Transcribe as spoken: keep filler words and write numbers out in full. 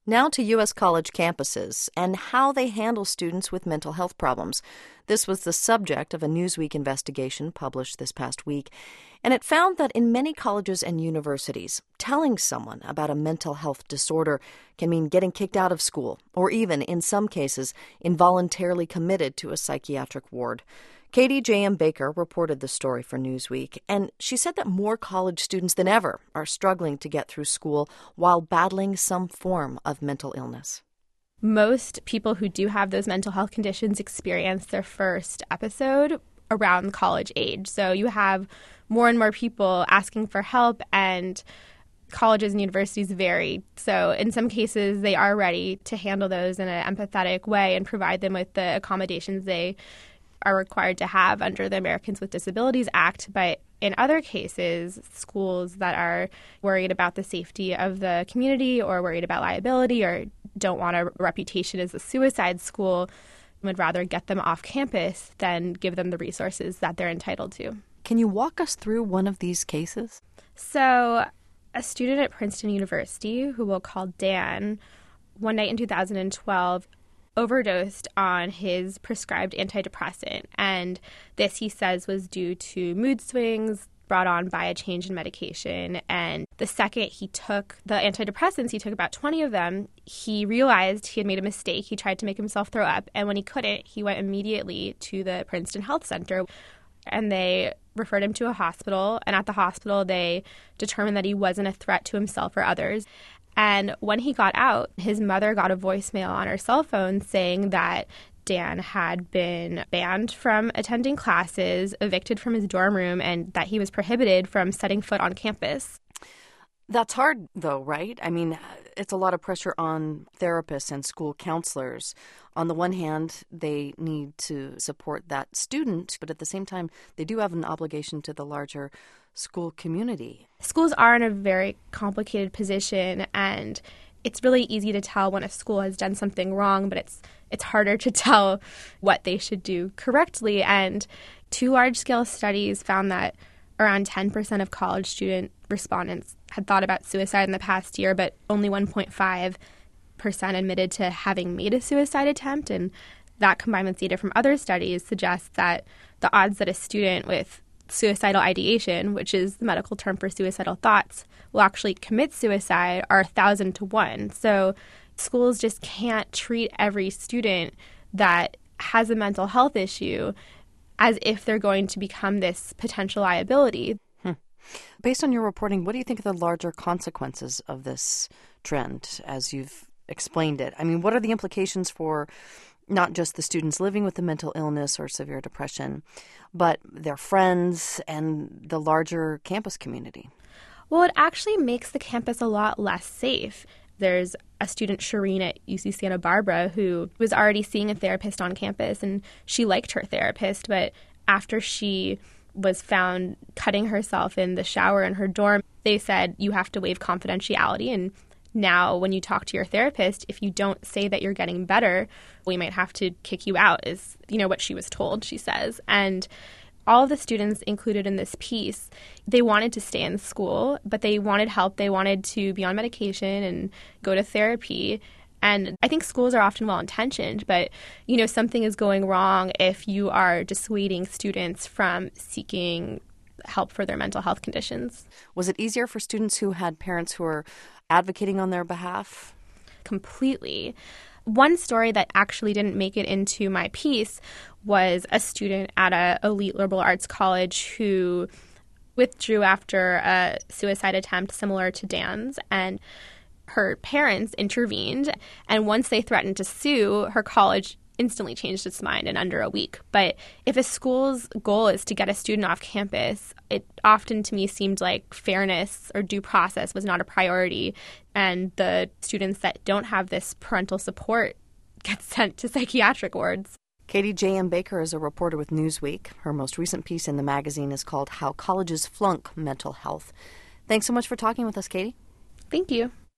Now to U S college campuses and how they handle students with mental health problems. This was the subject of a Newsweek investigation published this past week, and it found that in many colleges and universities, telling someone about a mental health disorder can mean getting kicked out of school, or even, in some cases, involuntarily committed to a psychiatric ward. Katie J M. Baker reported the story for Newsweek, and she said that more college students than ever are struggling to get through school while battling some form of mental illness. Most people who do have those mental health conditions experience their first episode around college age. So you have more and more people asking for help, and colleges and universities vary. So in some cases, they are ready to handle those in an empathetic way and provide them with the accommodations they are required to have under the Americans with Disabilities Act. But in other cases, schools that are worried about the safety of the community or worried about liability or don't want a reputation as a suicide school would rather get them off campus than give them the resources that they're entitled to. Can you walk us through one of these cases? So a student at Princeton University, who we'll call Dan, one night in two thousand twelve, overdosed on his prescribed antidepressant. And this, he says, was due to mood swings brought on by a change in medication. And the second he took the antidepressants, he took about twenty of them, he realized he had made a mistake. He tried to make himself throw up. And when he couldn't, he went immediately to the Princeton Health Center. And they referred him to a hospital. And at the hospital, they determined that he wasn't a threat to himself or others. And when he got out, his mother got a voicemail on her cell phone saying that Dan had been banned from attending classes, evicted from his dorm room, and that he was prohibited from setting foot on campus. That's hard, though, right? I mean, it's a lot of pressure on therapists and school counselors. On the one hand, they need to support that student, but at the same time, they do have an obligation to the larger school community. Schools are in a very complicated position, and it's really easy to tell when a school has done something wrong, but it's it's harder to tell what they should do correctly. And two large-scale studies found that around ten percent of college student respondents had thought about suicide in the past year, but only one point five percent admitted to having made a suicide attempt. And that, combined with data from other studies, suggests that the odds that a student with suicidal ideation, which is the medical term for suicidal thoughts, will actually commit suicide are a thousand to one. So schools just can't treat every student that has a mental health issue as if they're going to become this potential liability. Hmm. Based on your reporting, what do you think are the larger consequences of this trend as you've explained it? I mean, what are the implications for not just the students living with a mental illness or severe depression, but their friends and the larger campus community? Well, it actually makes the campus a lot less safe. There's a student, Shireen, at U C Santa Barbara, who was already seeing a therapist on campus, and she liked her therapist, but after she was found cutting herself in the shower in her dorm, they said, you have to waive confidentiality, and now, when you talk to your therapist, if you don't say that you're getting better, we might have to kick you out, is, you know, what she was told, she says. And all of the students included in this piece, they wanted to stay in school, but they wanted help. They wanted to be on medication and go to therapy. And I think schools are often well-intentioned, but, you know, something is going wrong if you are dissuading students from seeking help for their mental health conditions. Was it easier for students who had parents who were advocating on their behalf? Completely. One story that actually didn't make it into my piece was a student at a elite liberal arts college who withdrew after a suicide attempt similar to Dan's, and her parents intervened. And once they threatened to sue, her college instantly changed its mind in under a week. But if a school's goal is to get a student off campus, it often to me seemed like fairness or due process was not a priority. And the students that don't have this parental support get sent to psychiatric wards. Katie J M. Baker is a reporter with Newsweek. Her most recent piece in the magazine is called How Colleges Flunk Mental Health. Thanks so much for talking with us, Katie. Thank you.